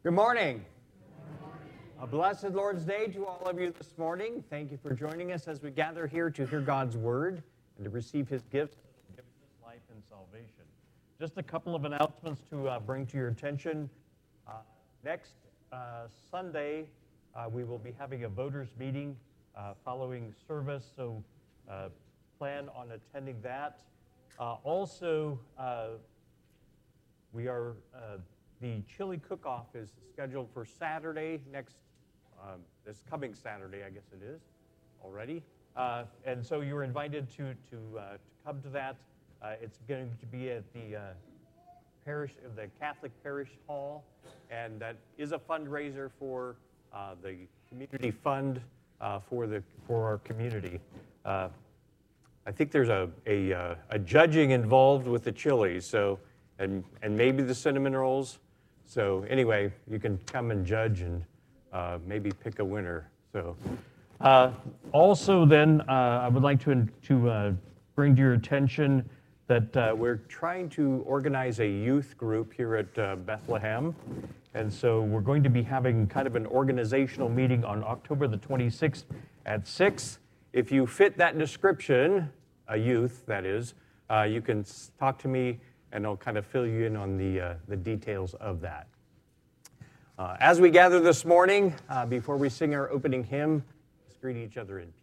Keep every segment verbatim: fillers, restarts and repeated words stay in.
Good morning. A blessed Lord's Day to all of you this morning. Thank you for joining us as we gather here to hear God's Word and to receive His gifts, life, and salvation. Just a couple of announcements to uh, bring to your attention. Uh, next uh, Sunday, uh, we will be having a voters meeting uh, following service, so uh, plan on attending that. Uh, also, uh, we are... Uh, The chili cook-off is scheduled for Saturday, next, um, this coming Saturday, I guess it is, already. Uh, and so you're invited to, to, uh, to come to that. Uh, it's going to be at the uh, parish, the Catholic Parish Hall, and that is a fundraiser for uh, the community fund uh, for, the, for our community. Uh, I think there's a, a, uh, a judging involved with the chili, so, and, and maybe the cinnamon rolls. So anyway, you can come and judge and uh, maybe pick a winner. So uh, also then, uh, I would like to, to uh, bring to your attention that uh, we're trying to organize a youth group here at uh, Bethlehem. And so we're going to be having kind of an organizational meeting on October the twenty-sixth at six. If you fit that description, a youth that is, uh, you can talk to me and I'll kind of fill you in on the, uh, the details of that. Uh, as we gather this morning, uh, before we sing our opening hymn, let's greet each other in peace.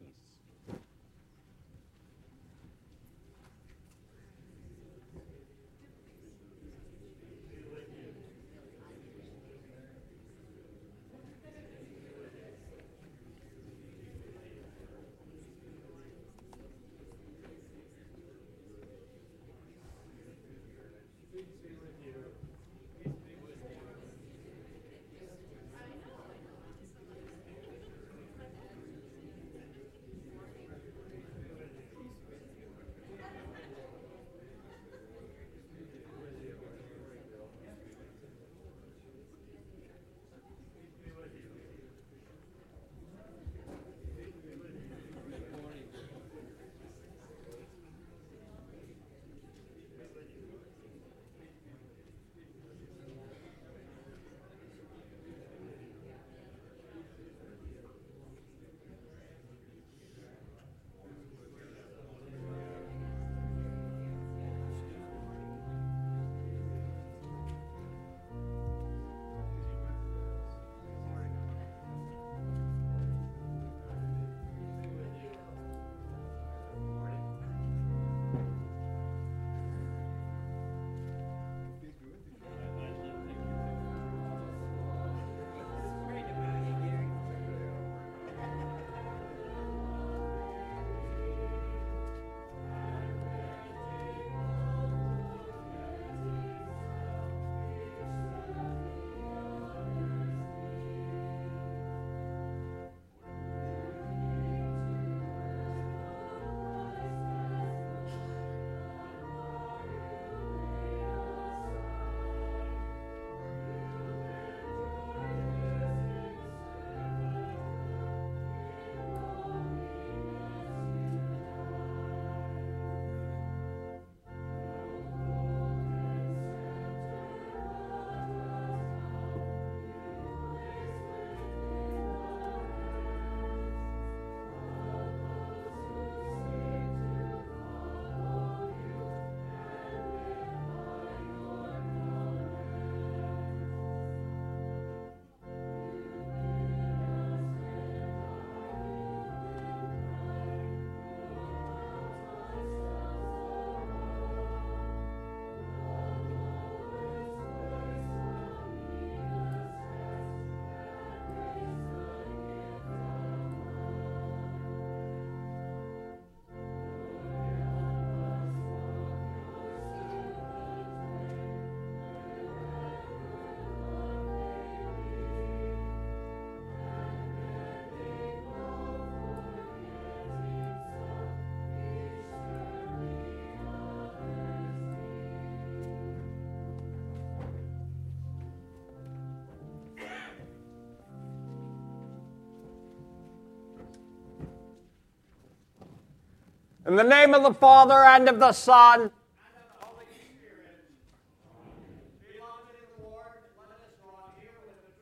In the name of the Father, and of the Son, and of the Holy Spirit. Beloved in the Lord, let us draw near with the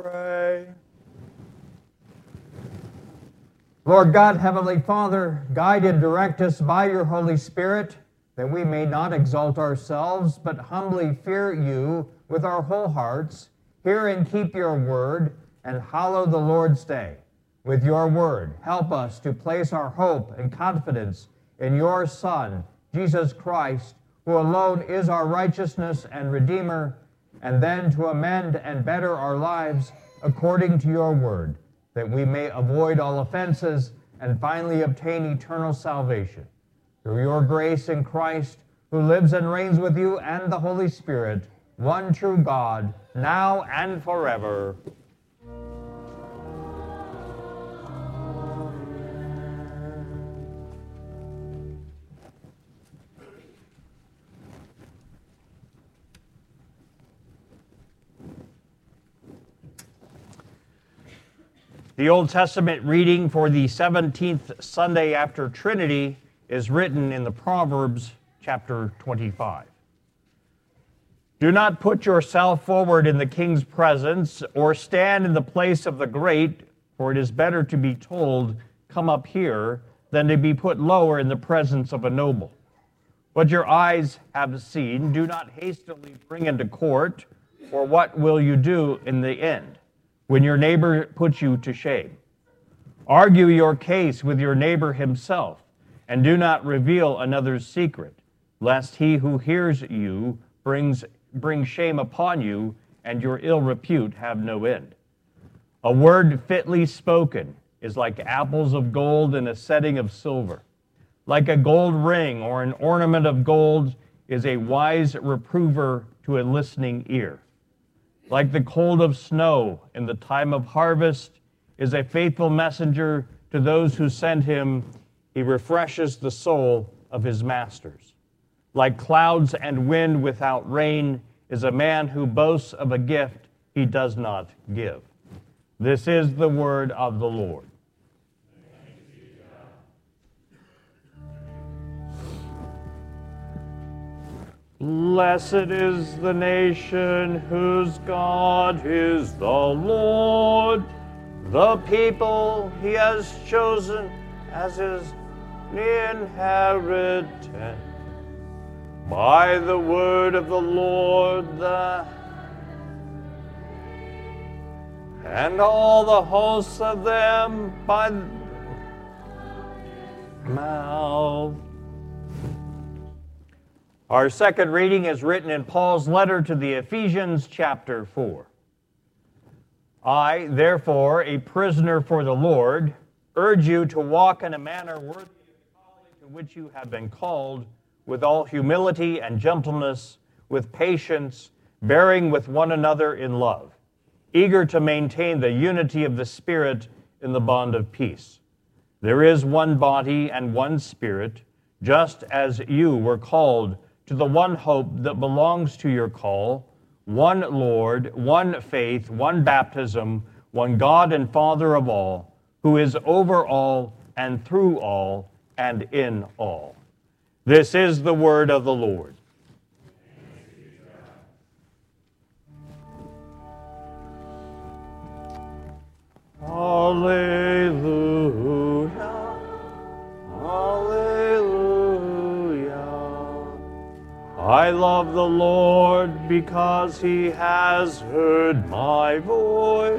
pray. Lord God, Heavenly Father, guide and direct us by your Holy Spirit, that we may not exalt ourselves, but humbly fear you with our whole hearts, hear and keep your word, and hallow the Lord's day. With your word, help us to place our hope and confidence in your Son, Jesus Christ, who alone is our righteousness and Redeemer, and then to amend and better our lives according to your word, that we may avoid all offenses and finally obtain eternal salvation. Through your grace in Christ, who lives and reigns with you and the Holy Spirit, one true God, now and forever. The Old Testament reading for the seventeenth Sunday after Trinity is written in the Proverbs chapter twenty-five. Do not put yourself forward in the king's presence, or stand in the place of the great, for it is better to be told, "Come up here," than to be put lower in the presence of a noble. What your eyes have seen, do not hastily bring into court, or what will you do in the end, when your neighbor puts you to shame? Argue your case with your neighbor himself, and do not reveal another's secret, lest he who hears you brings bring shame upon you, and your ill repute have no end. A word fitly spoken is like apples of gold in a setting of silver. Like a gold ring or an ornament of gold is a wise reprover to a listening ear. Like the cold of snow in the time of harvest is a faithful messenger to those who send him. He refreshes the soul of his masters. Like clouds and wind without rain is a man who boasts of a gift he does not give. This is the word of the Lord. Blessed is the nation whose God is the Lord, the people he has chosen as his inheritance. By the word of the Lord, the and all the hosts of them by the mouth. Our second reading is written in Paul's letter to the Ephesians, chapter four. I, therefore, a prisoner for the Lord, urge you to walk in a manner worthy of the calling to which you have been called, with all humility and gentleness, with patience, bearing with one another in love, eager to maintain the unity of the Spirit in the bond of peace. There is one body and one Spirit, just as you were called to the one hope that belongs to your call, one Lord, one faith, one baptism, one God and Father of all, who is over all and through all and in all. This is the word of the Lord. Alleluia, alleluia. I love the Lord because he has heard my voice.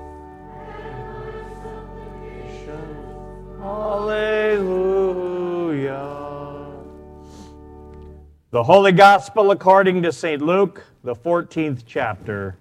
Alleluia. The Holy Gospel according to Saint Luke, the fourteenth chapter.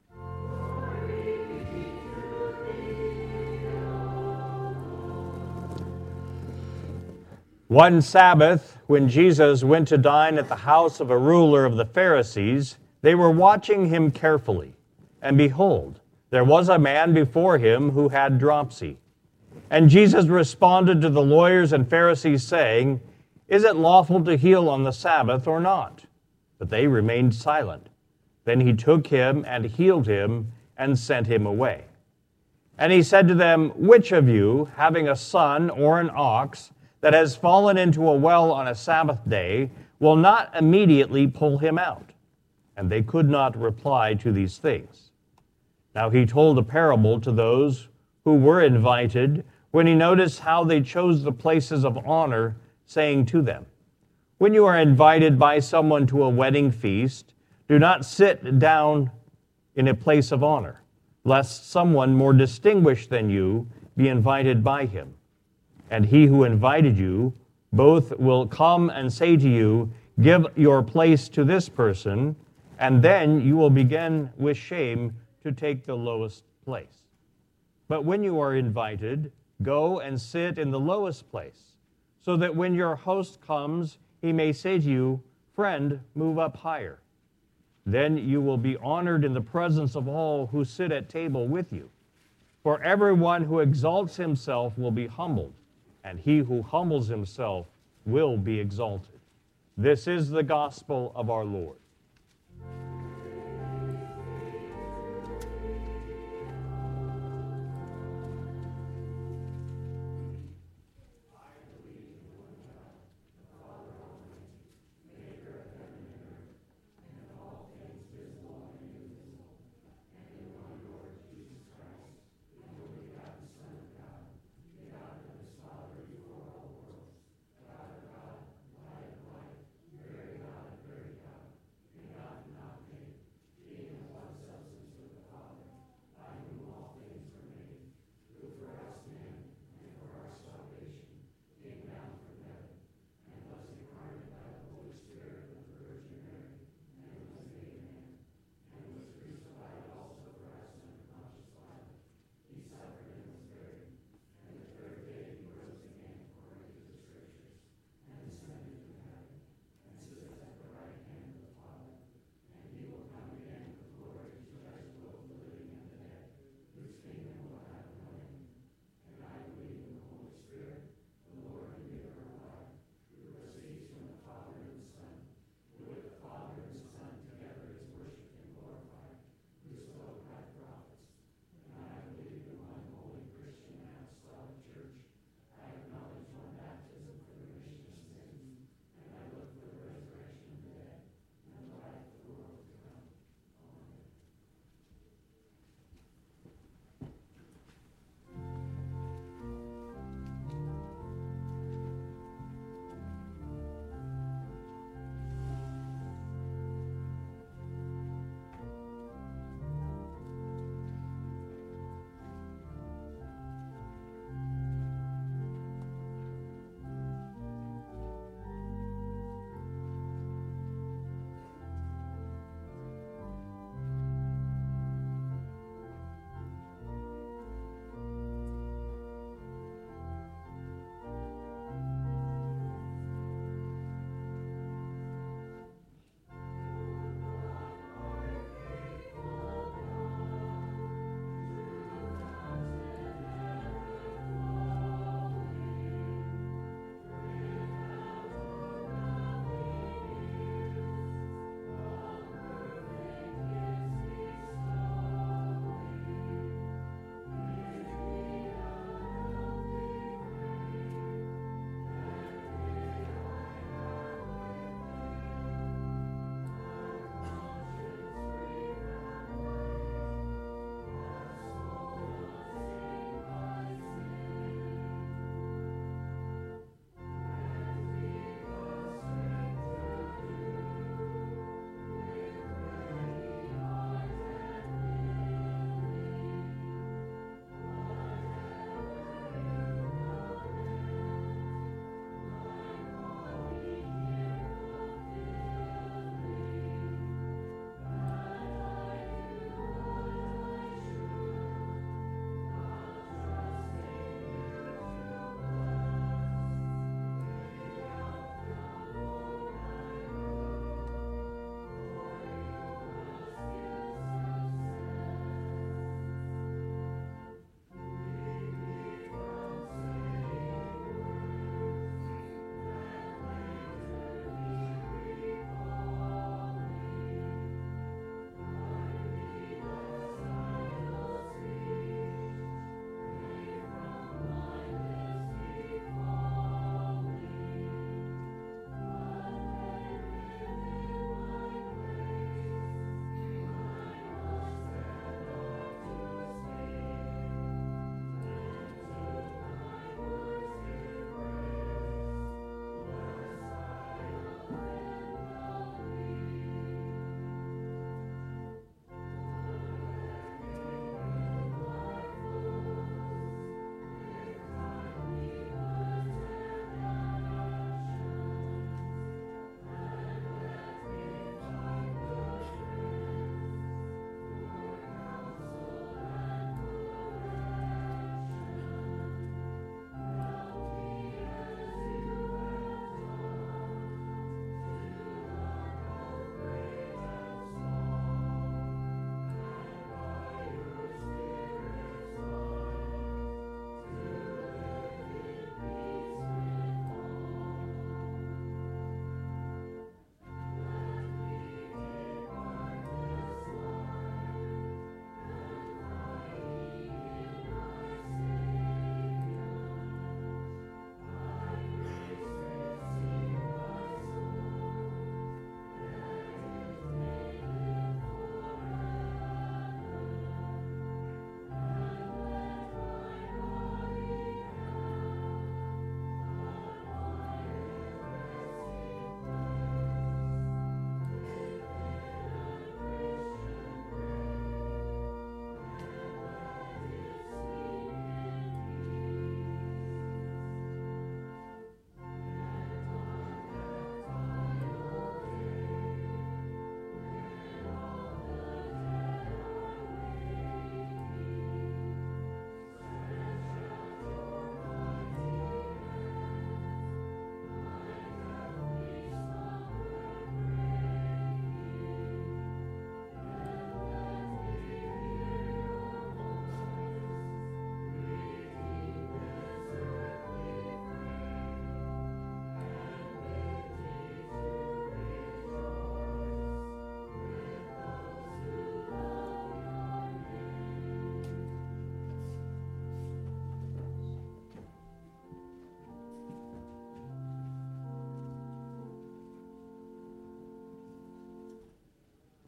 One Sabbath, when Jesus went to dine at the house of a ruler of the Pharisees, they were watching him carefully. And behold, there was a man before him who had dropsy. And Jesus responded to the lawyers and Pharisees, saying, "Is it lawful to heal on the Sabbath or not?" But they remained silent. Then he took him and healed him and sent him away. And he said to them, "Which of you, having a son or an ox that has fallen into a well on a Sabbath day, will not immediately pull him out?" And they could not reply to these things. Now he told a parable to those who were invited when he noticed how they chose the places of honor, saying to them, "When you are invited by someone to a wedding feast, do not sit down in a place of honor, lest someone more distinguished than you be invited by him. And he who invited you both will come and say to you, 'Give your place to this person,' and then you will begin with shame to take the lowest place. But when you are invited, go and sit in the lowest place, so that when your host comes, he may say to you, 'Friend, move up higher.' Then you will be honored in the presence of all who sit at table with you. For everyone who exalts himself will be humbled, and he who humbles himself will be exalted." This is the gospel of our Lord.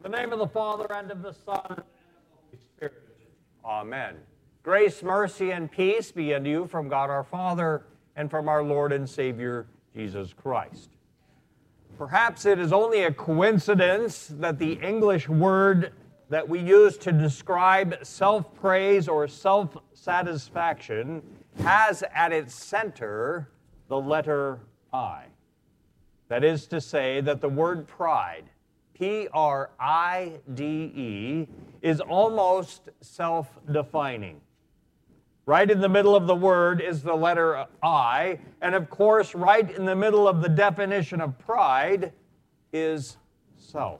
In the name of the Father, and of the Son, and of the Holy Spirit. Amen. Grace, mercy, and peace be unto you from God our Father and from our Lord and Savior, Jesus Christ. Perhaps it is only a coincidence that the English word that we use to describe self-praise or self-satisfaction has at its center the letter I. That is to say that the word pride, P R I D E, is almost self-defining. Right in the middle of the word is the letter I, and of course, right in the middle of the definition of pride is self.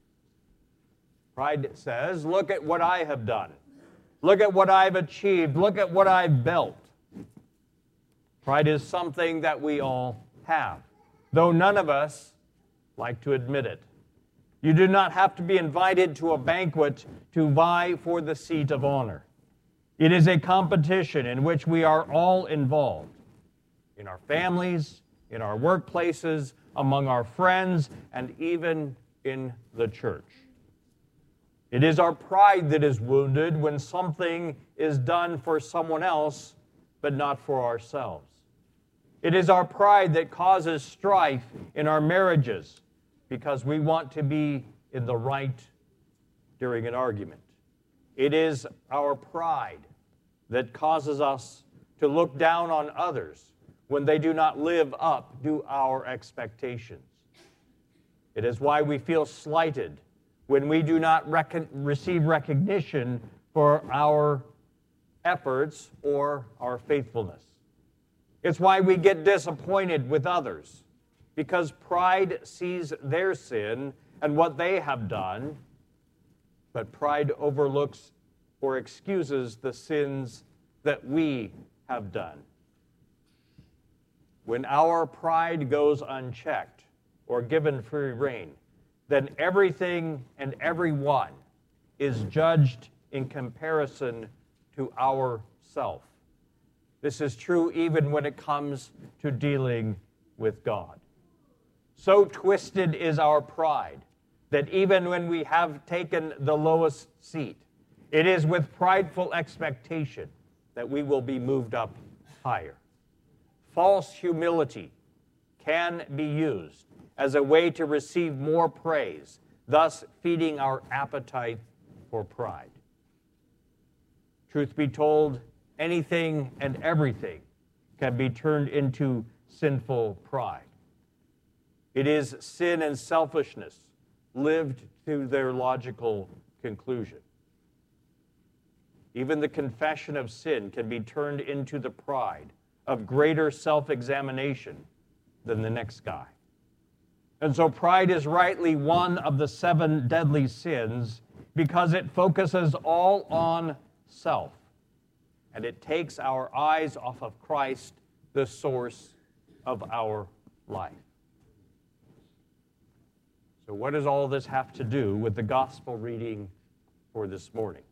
Pride says, look at what I have done. Look at what I've achieved. Look at what I've built. Pride is something that we all have, though none of us like to admit it. You do not have to be invited to a banquet to vie for the seat of honor. It is a competition in which we are all involved, in our families, in our workplaces, among our friends, and even in the church. It is our pride that is wounded when something is done for someone else, but not for ourselves. It is our pride that causes strife in our marriages because we want to be in the right during an argument. It is our pride that causes us to look down on others when they do not live up to our expectations. It is why we feel slighted when we do not rec- receive recognition for our efforts or our faithfulness. It's why we get disappointed with others, because pride sees their sin and what they have done, but pride overlooks or excuses the sins that we have done. When our pride goes unchecked or given free rein, then everything and everyone is judged in comparison to ourself. This is true even when it comes to dealing with God. So twisted is our pride that even when we have taken the lowest seat, it is with prideful expectation that we will be moved up higher. False humility can be used as a way to receive more praise, thus feeding our appetite for pride. Truth be told, anything and everything can be turned into sinful pride. It is sin and selfishness lived to their logical conclusion. Even the confession of sin can be turned into the pride of greater self-examination than the next guy. And so pride is rightly one of the seven deadly sins because it focuses all on self. And it takes our eyes off of Christ, the source of our life. So what does all this have to do with the gospel reading for this morning?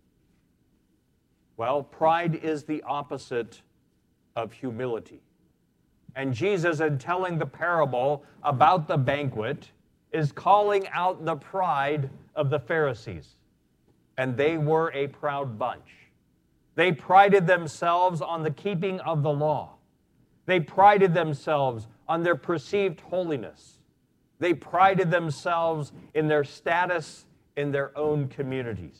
Well, pride is the opposite of humility. And Jesus, in telling the parable about the banquet, is calling out the pride of the Pharisees. And they were a proud bunch. They prided themselves on the keeping of the law. They prided themselves on their perceived holiness. They prided themselves in their status in their own communities.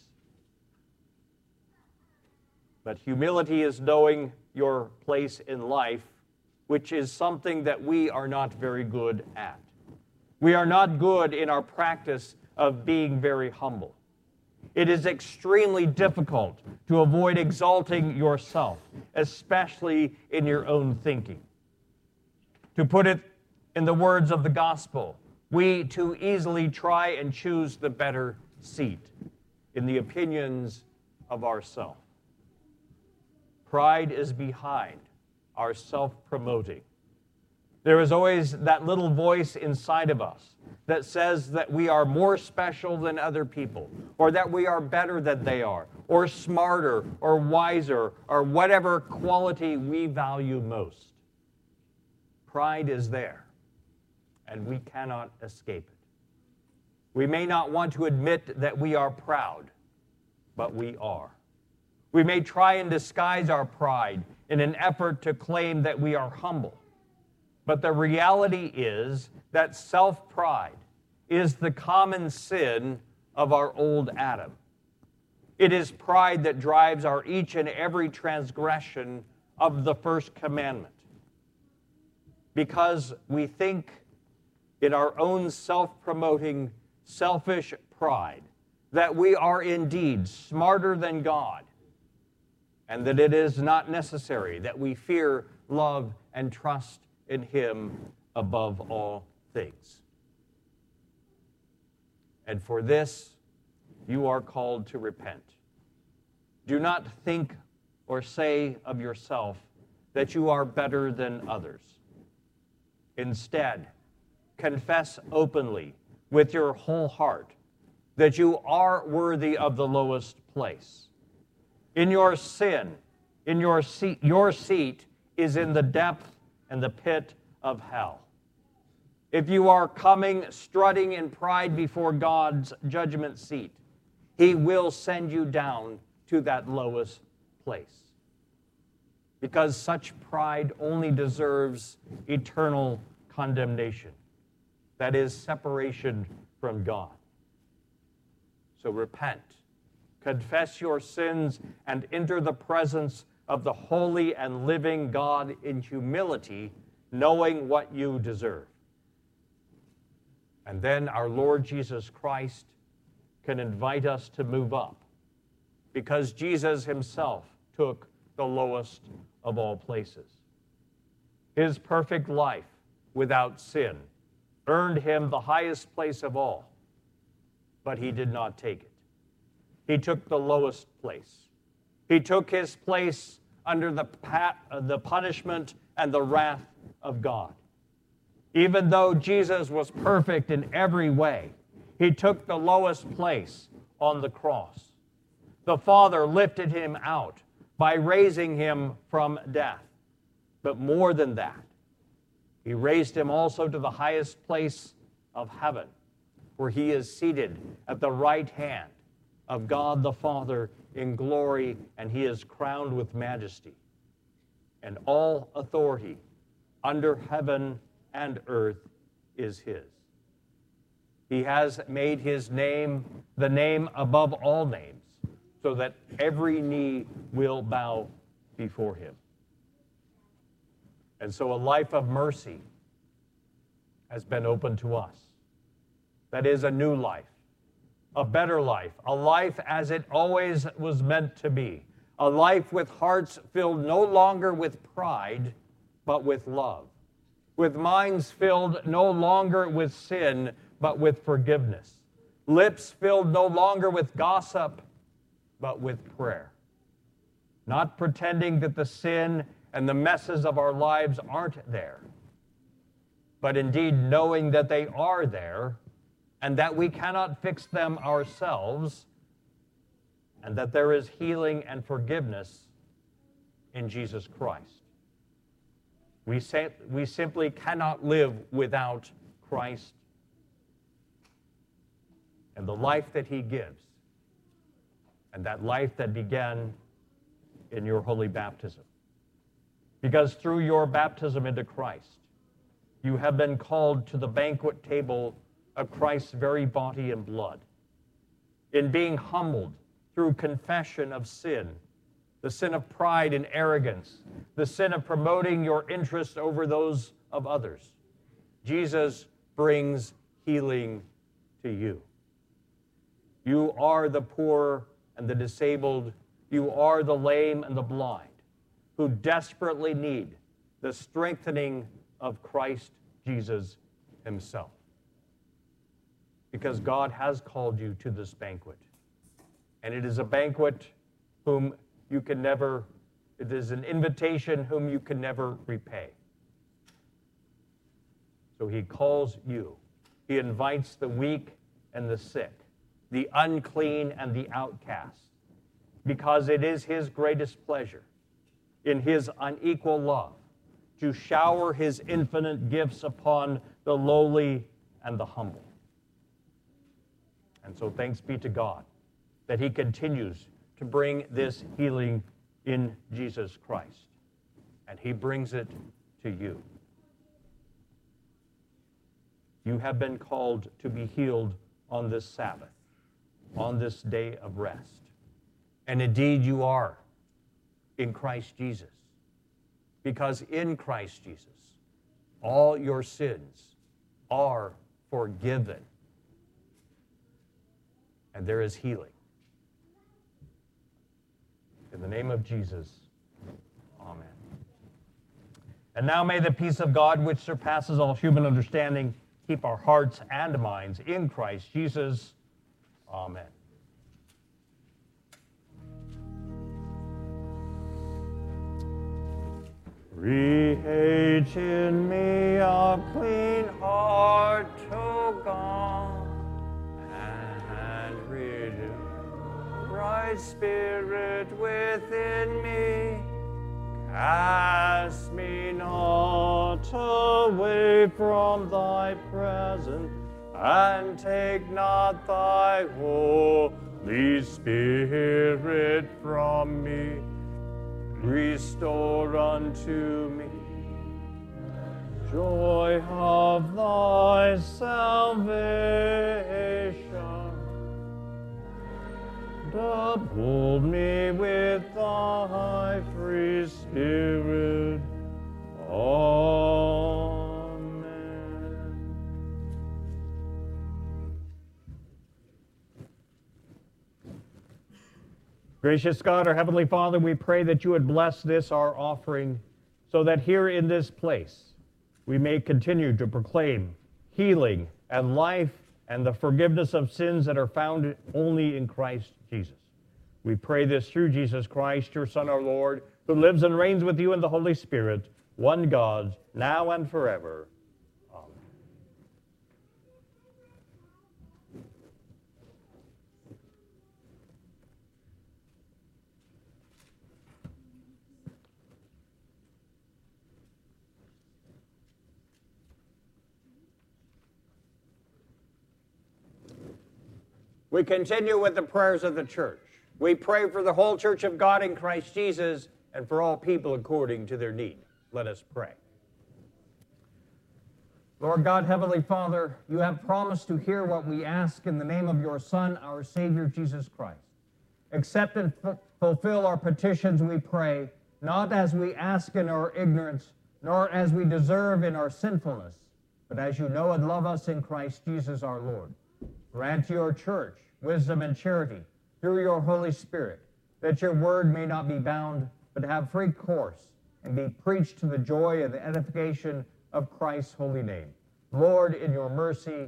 But humility is knowing your place in life, which is something that we are not very good at. We are not good in our practice of being very humble. It is extremely difficult to avoid exalting yourself, especially in your own thinking. To put it in the words of the gospel, we too easily try and choose the better seat in the opinions of ourselves. Pride is behind our self-promoting. There is always that little voice inside of us that says that we are more special than other people, or that we are better than they are, or smarter, or wiser, or whatever quality we value most. Pride is there, and we cannot escape it. We may not want to admit that we are proud, but we are. We may try and disguise our pride in an effort to claim that we are humble. But the reality is that self-pride is the common sin of our old Adam. It is pride that drives our each and every transgression of the first commandment. Because we think in our own self-promoting, selfish pride that we are indeed smarter than God, and that it is not necessary that we fear, love, and trust in Him above all things. And for this, you are called to repent. Do not think or say of yourself that you are better than others. Instead, confess openly with your whole heart that you are worthy of the lowest place. In your sin, in your seat, your seat is in the depth and the pit of hell. If you are coming strutting in pride before God's judgment seat, He will send you down to that lowest place. Because such pride only deserves eternal condemnation. That is, separation from God. So repent, confess your sins, and enter the presence of the holy and living God in humility, knowing what you deserve. And then our Lord Jesus Christ can invite us to move up, because Jesus Himself took the lowest of all places. His perfect life without sin earned Him the highest place of all, but He did not take it. He took the lowest place. He took His place under the, pat, uh, the punishment and the wrath of God. Even though Jesus was perfect in every way, He took the lowest place on the cross. The Father lifted Him out by raising Him from death. But more than that, He raised Him also to the highest place of heaven, where He is seated at the right hand of God the Father in glory, and He is crowned with majesty. And all authority under heaven and earth is His. He has made His name the name above all names, so that every knee will bow before Him. And so a life of mercy has been opened to us. That is a new life, a better life, a life as it always was meant to be, a life with hearts filled no longer with pride, but with love, with minds filled no longer with sin, but with forgiveness, lips filled no longer with gossip, but with prayer, not pretending that the sin and the messes of our lives aren't there, but indeed knowing that they are there and that we cannot fix them ourselves, and that there is healing and forgiveness in Jesus Christ. We, say, we simply cannot live without Christ and the life that He gives, and that life that began in your holy baptism. Because through your baptism into Christ, you have been called to the banquet table of Christ's very body and blood. In being humbled through confession of sin, the sin of pride and arrogance, the sin of promoting your interests over those of others, Jesus brings healing to you. You are the poor and the disabled. You are the lame and the blind, who desperately need the strengthening of Christ Jesus Himself. Because God has called you to this banquet. And it is a banquet whom you can never, it is an invitation whom you can never repay. So He calls you. He invites the weak and the sick, the unclean and the outcast, because it is His greatest pleasure, in His unequal love, to shower His infinite gifts upon the lowly and the humble. And so thanks be to God that he continues to bring this healing in Jesus Christ. And he brings it to you. You have been called to be healed on this Sabbath, on this day of rest. And indeed you are in Christ Jesus. Because in Christ Jesus, all your sins are forgiven. And there is healing. In the name of Jesus, amen. And now may the peace of God, which surpasses all human understanding, keep our hearts and minds in Christ Jesus. Amen. Create in me a clean heart, O God, and renew right spirit within me. Cast me not away from thy presence, and take not thy Holy Spirit from me. Restore unto me joy of thy salvation. Uphold me with thy free spirit. Amen. Gracious God, our Heavenly Father, we pray that you would bless this, our offering, so that here in this place we may continue to proclaim healing and life and the forgiveness of sins that are found only in Christ Jesus. We pray this through Jesus Christ, your Son, our Lord, who lives and reigns with you in the Holy Spirit, one God, now and forever. Amen. We continue with the prayers of the church. We pray for the whole church of God in Christ Jesus and for all people according to their need. Let us pray. Lord God, Heavenly Father, you have promised to hear what we ask in the name of your Son, our Savior, Jesus Christ. Accept and f- fulfill our petitions, we pray, not as we ask in our ignorance, nor as we deserve in our sinfulness, but as you know and love us in Christ Jesus our Lord. Grant to your church wisdom and charity through your Holy Spirit, that your word may not be bound, but have free course, and be preached to the joy and the edification of Christ's holy name. Lord, in your mercy,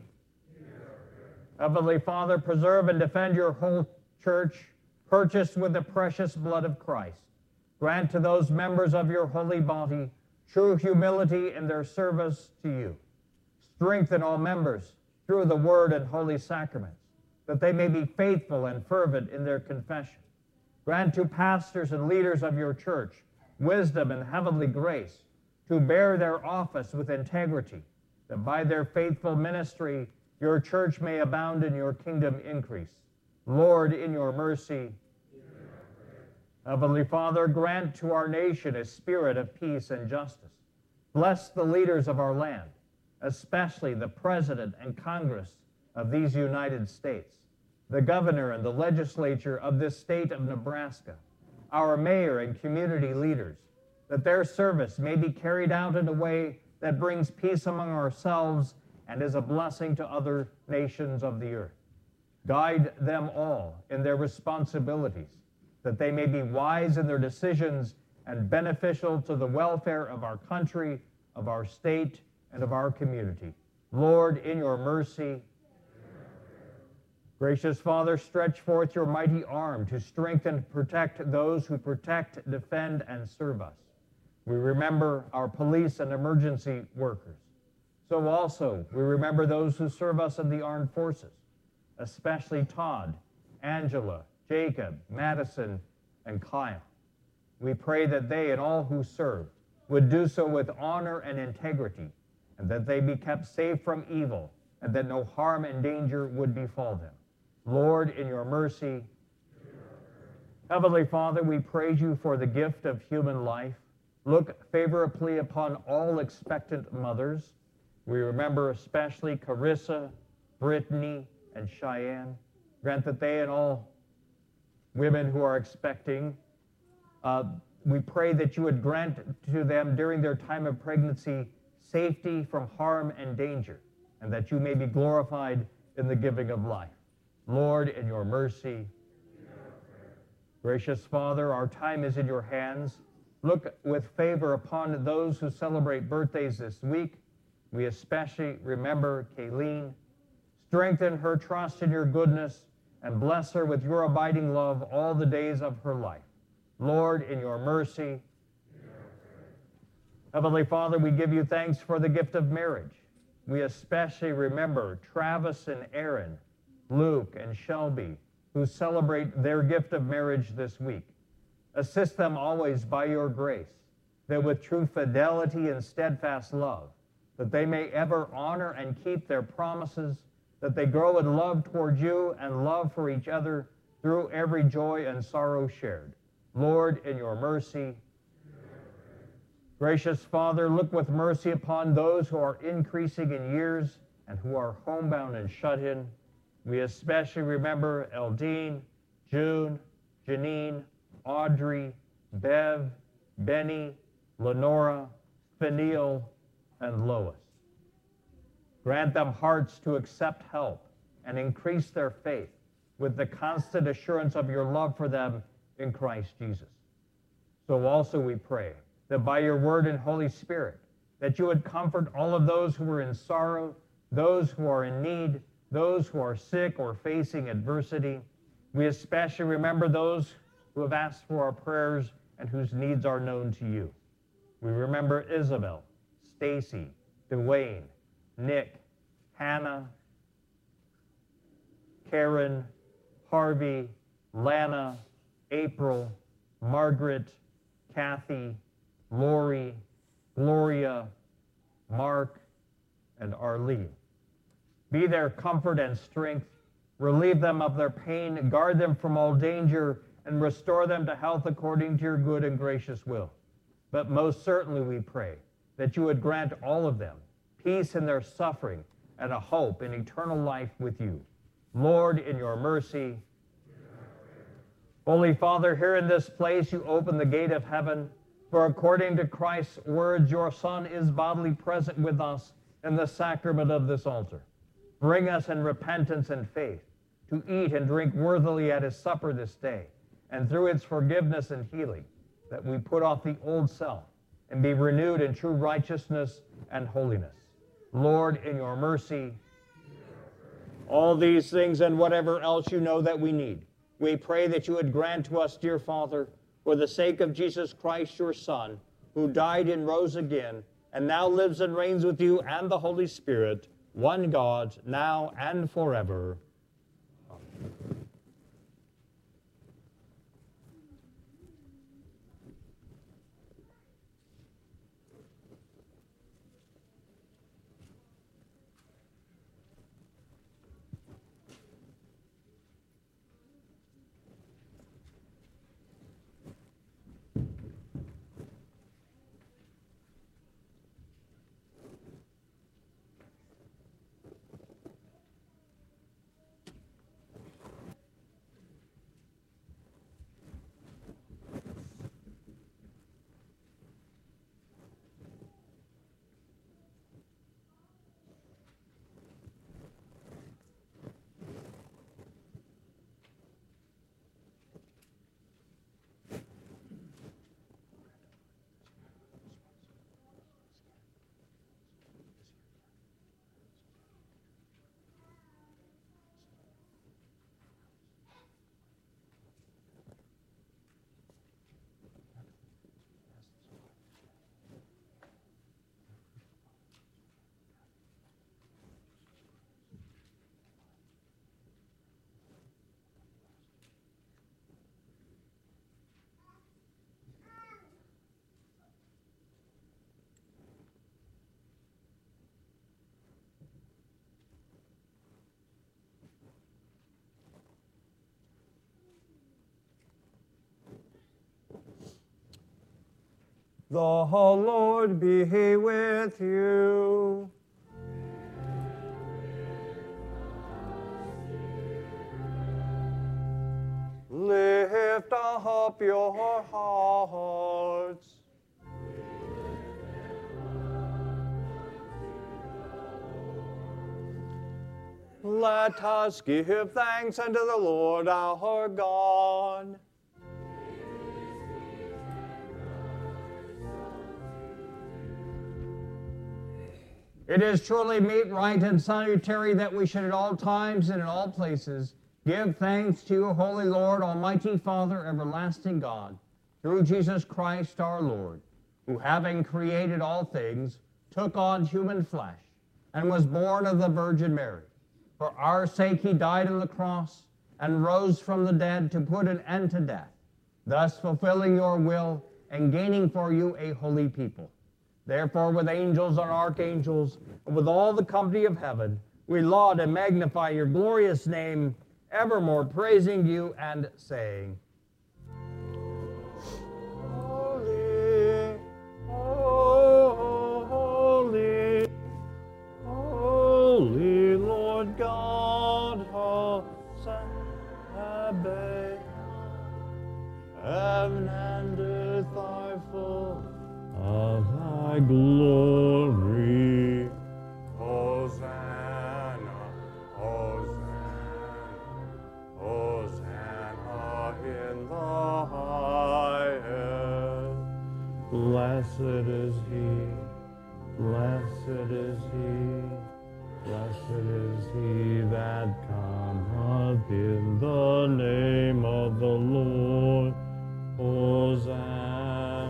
Heavenly Father, preserve and defend your whole church, purchased with the precious blood of Christ. Grant to those members of your holy body true humility in their service to you. Strengthen all members through the word and holy sacraments, that they may be faithful and fervent in their confession. Grant to pastors and leaders of your church wisdom and heavenly grace to bear their office with integrity, that by their faithful ministry your church may abound in your kingdom increase. Lord, in your mercy, Heavenly Father, grant to our nation a spirit of peace and justice. Bless the leaders of our land, especially the President and Congress of these United States, the governor and the legislature of this state of Nebraska, our mayor and community leaders, that their service may be carried out in a way that brings peace among ourselves and is a blessing to other nations of the earth. Guide them all in their responsibilities, that they may be wise in their decisions and beneficial to the welfare of our country, of our state, and of our community. Lord, in your mercy, gracious Father, stretch forth your mighty arm to strengthen and protect those who protect, defend, and serve us. We remember our police and emergency workers. So also, we remember those who serve us in the armed forces, especially Todd, Angela, Jacob, Madison, and Kyle. We pray that they and all who serve would do so with honor and integrity, and that they be kept safe from evil, and that no harm and danger would befall them. Lord, in your mercy. Heavenly Father, we praise you for the gift of human life. Look favorably upon all expectant mothers. We remember especially Carissa, Brittany, and Cheyenne. Grant that they and all women who are expecting, uh, we pray that you would grant to them during their time of pregnancy safety from harm and danger, and that you may be glorified in the giving of life. Lord, in your mercy. Gracious Father, our time is in your hands. Look with favor upon those who celebrate birthdays this week. We especially remember Kayleen. Strengthen her trust in your goodness and bless her with your abiding love all the days of her life. Lord, in your mercy. Heavenly Father, we give you thanks for the gift of marriage. We especially remember Travis and Aaron, Luke and Shelby, who celebrate their gift of marriage this week. Assist them always by your grace, that with true fidelity and steadfast love, that they may ever honor and keep their promises, that they grow in love toward you and love for each other through every joy and sorrow shared. Lord, in your mercy. Gracious Father, look with mercy upon those who are increasing in years and who are homebound and shut in. We especially remember Eldine, June, Janine, Audrey, Bev, Benny, Lenora, Feniel, and Lois. Grant them hearts to accept help and increase their faith with the constant assurance of your love for them in Christ Jesus. So also we pray that by your word and Holy Spirit, that you would comfort all of those who are in sorrow, those who are in need, those who are sick or facing adversity. We especially remember those who have asked for our prayers and whose needs are known to you. We remember Isabel, Stacy, Dwayne, Nick, Hannah, Karen, Harvey, Lana, April, Margaret, Kathy, Lori, Gloria, Mark, and Arlene. Be their comfort and strength. Relieve them of their pain. Guard them from all danger and restore them to health according to your good and gracious will. But most certainly we pray that you would grant all of them peace in their suffering and a hope in eternal life with you. Lord, in your mercy. Holy Father, here in this place you open the gate of heaven, for according to Christ's words, your Son is bodily present with us in the sacrament of this altar. Bring us in repentance and faith to eat and drink worthily at his supper this day, and through its forgiveness and healing, that we put off the old self and be renewed in true righteousness and holiness. Lord, in your mercy. All these things and whatever else you know that we need, we pray that you would grant to us, dear Father, for the sake of Jesus Christ, your Son, who died and rose again, and now lives and reigns with you and the Holy Spirit, one God, now and forever. Amen. The Lord be with you. Lift up your hearts. Let us give thanks unto the Lord our God. It is truly meet, right, and salutary that we should at all times and in all places give thanks to you, Holy Lord, Almighty Father, everlasting God, through Jesus Christ our Lord, who having created all things, took on human flesh, and was born of the Virgin Mary. For our sake he died on the cross, and rose from the dead to put an end to death, thus fulfilling your will and gaining for you a holy people. Therefore, with angels and archangels, and with all the company of heaven, we laud and magnify your glorious name, evermore praising you and saying, Holy, holy, holy Lord God of Sabaoth, heaven and earth are full of thy glory. Hosanna, Hosanna, Hosanna in the highest. Blessed is he, blessed is he, blessed is he that cometh in the name of the Lord. Hosanna,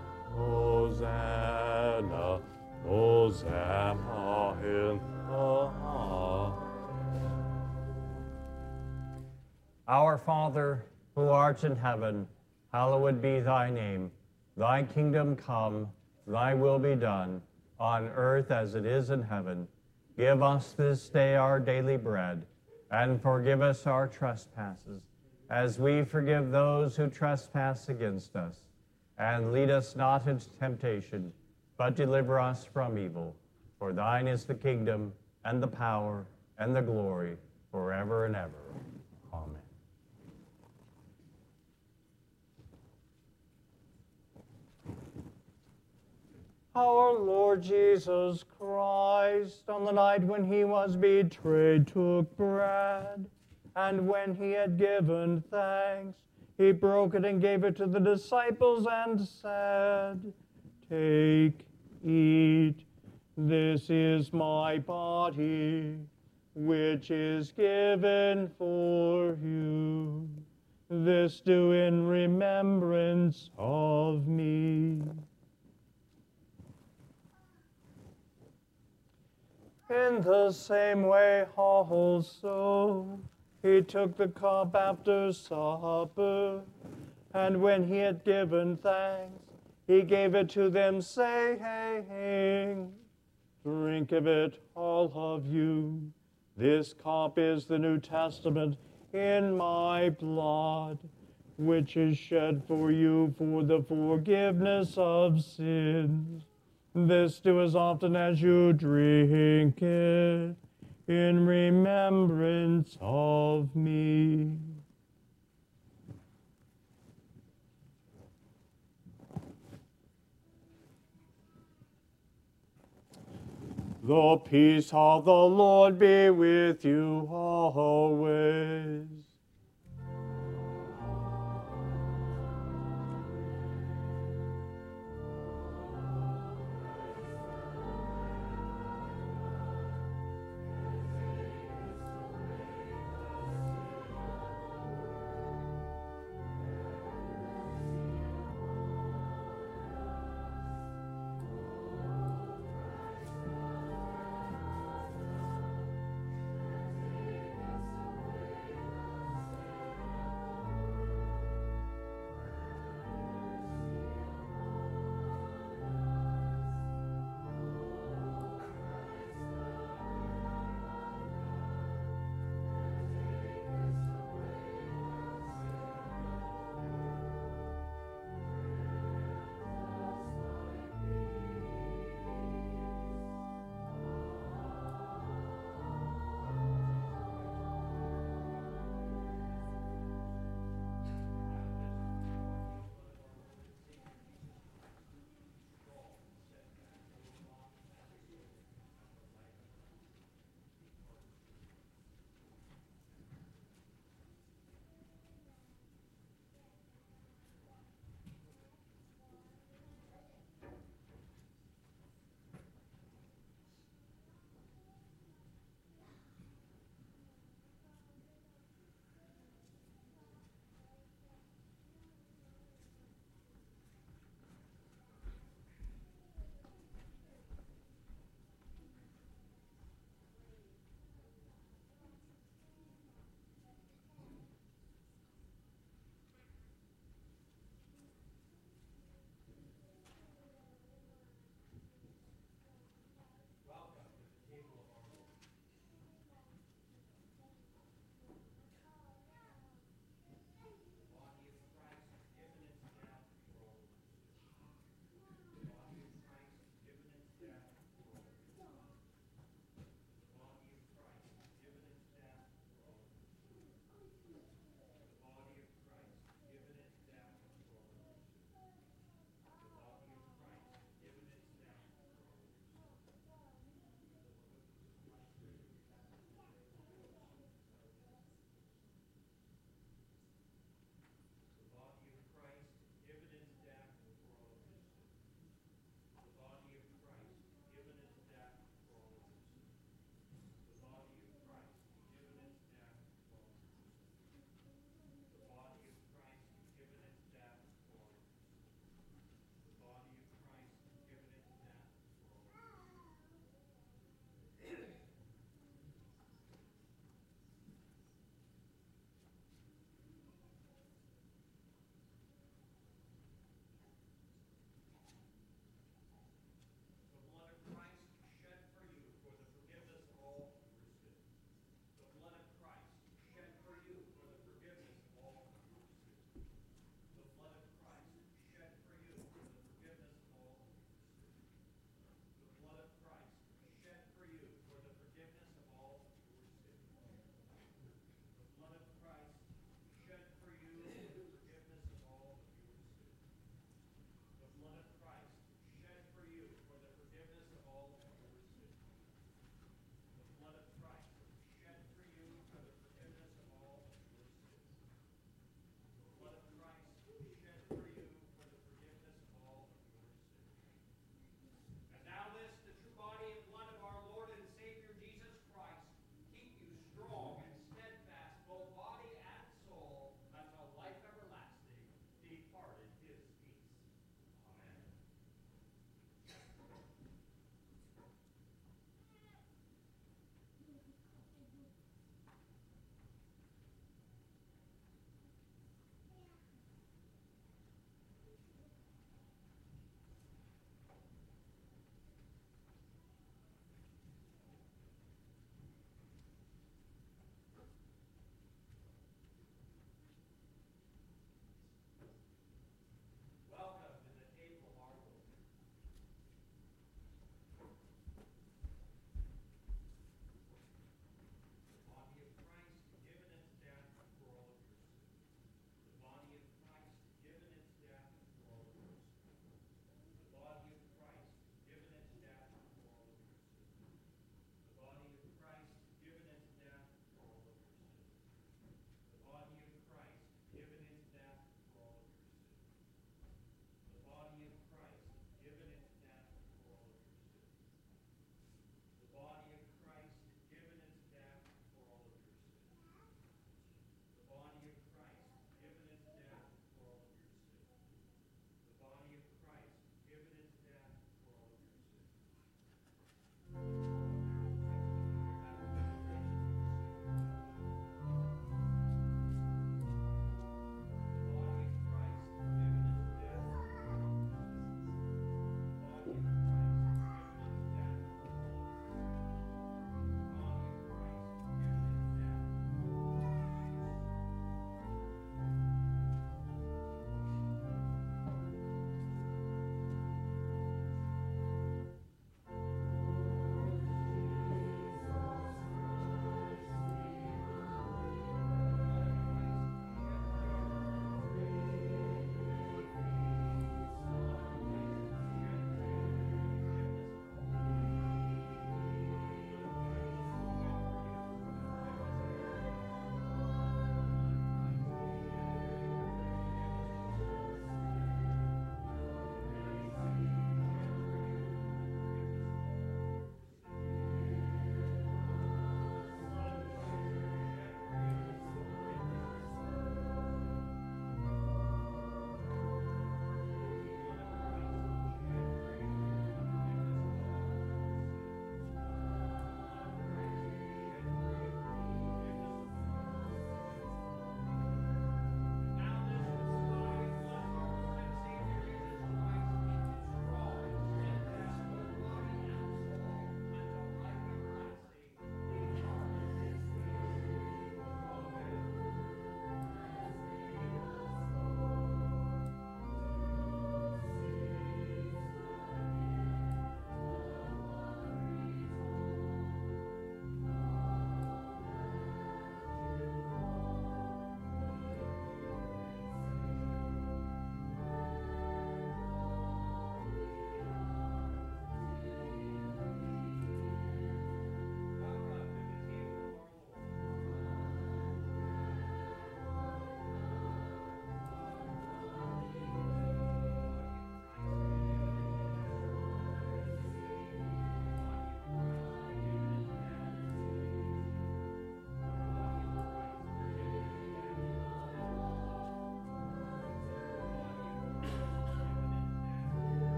Hosanna, Hosanna in the highest. Our Father, who art in heaven, hallowed be thy name. Thy kingdom come, thy will be done, on earth as it is in heaven. Give us this day our daily bread, and forgive us our trespasses, as we forgive those who trespass against us. And lead us not into temptation, but deliver us from evil. For thine is the kingdom, and the power, and the glory, forever and ever. Amen. Our Lord Jesus Christ, on the night when he was betrayed, took bread, and when he had given thanks, he broke it and gave it to the disciples and said, Take, eat, this is my body, which is given for you. This do in remembrance of me. In the same way also, he took the cup after supper, and when he had given thanks, he gave it to them, saying, Drink of it, all of you. This cup is the New Testament in my blood, which is shed for you for the forgiveness of sins. This do as often as you drink it, in remembrance of me. The peace of the Lord be with you always.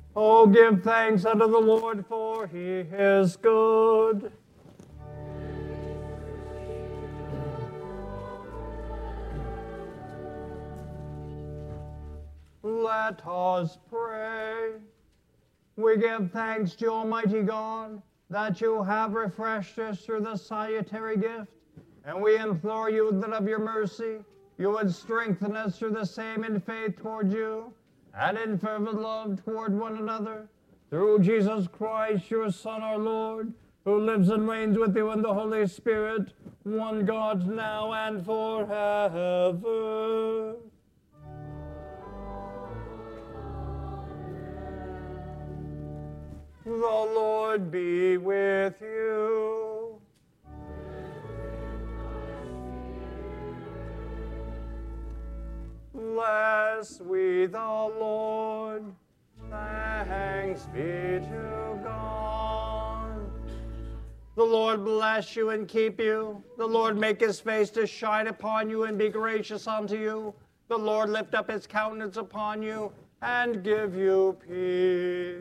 Oh, give thanks unto the Lord, for he is good. Let us pray. We give thanks to Almighty God that you have refreshed us through the salutary gift, and we implore you that of your mercy you would strengthen us through the same in faith toward you, and in fervent love toward one another, through Jesus Christ, your Son, our Lord, who lives and reigns with you in the Holy Spirit, one God, now and forever. The Lord be with you. Bless we the Lord. Thanks be to God. The Lord bless you and keep you. The Lord make his face to shine upon you and be gracious unto you. The Lord lift up his countenance upon you and give you peace.